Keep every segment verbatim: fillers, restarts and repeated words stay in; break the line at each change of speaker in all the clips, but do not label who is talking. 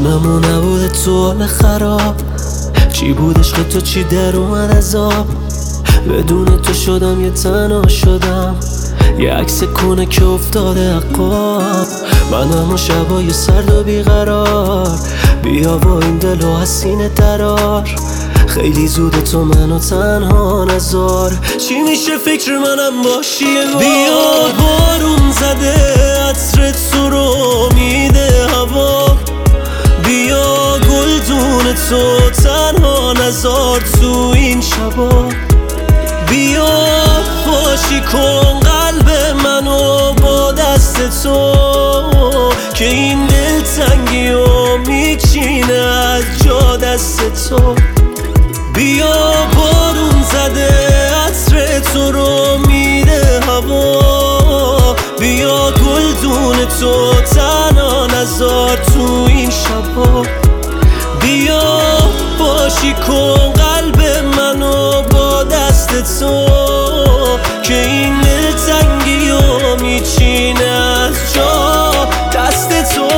جانمو نبوده تو حال خراب، چی بود عشق تو چی در اومد از آب. بدون تو شدم یه تنها شدم، یه عکس کنه که افتاده عقاب. من همون شبای سرد و بیقرار، بیا با این دل و حسین درار. خیلی زوده تو منو تنها نذار، چی میشه فکر منم باشی یه بار. بیا بارون زده عطر تو رو میده هوا، بیا گلدون تو تنها نذار تو این شبا. بیا خوشی کن قلب منو با دست تو، که این دلتنگی و میچینه از جا دست تو. بیا بارون زده عطر تو رو میده هوا، بیا گلدون تو تنها نذار تو این شبا. بیا باشی کن قلب منو با دست تو، که این دلتنگی و میچینه از جا دست تو.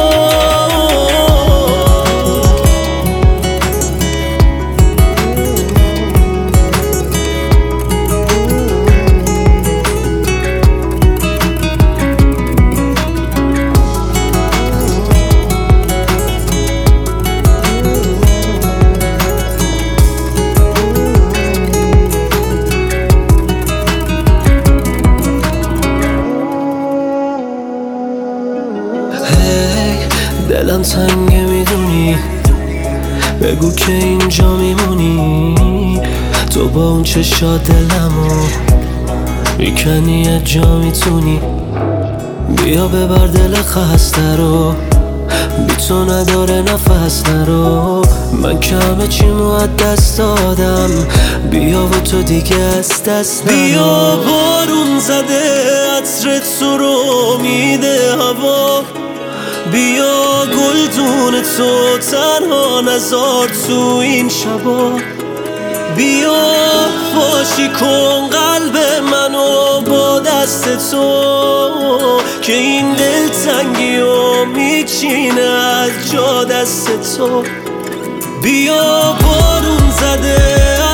دلم تنگه میدونی، بگو که اینجا میمونی. تو با اون چشات دلمو میکنی یه جا میتونی. بیا ببر دل خسته رو، بی تو نداره نفس نرو. من که همه چیمو از دست دادم، بیا و تو دیگه از دست نرو. بیا بارون زده عطر تو رو میده هوا، بیا گلدون تو تنها نذار تو این شبا. بیا خوشی کن قلب منو با دست تو، که این دلتنگی و میچینه از جا دست تو. بیا بارون زده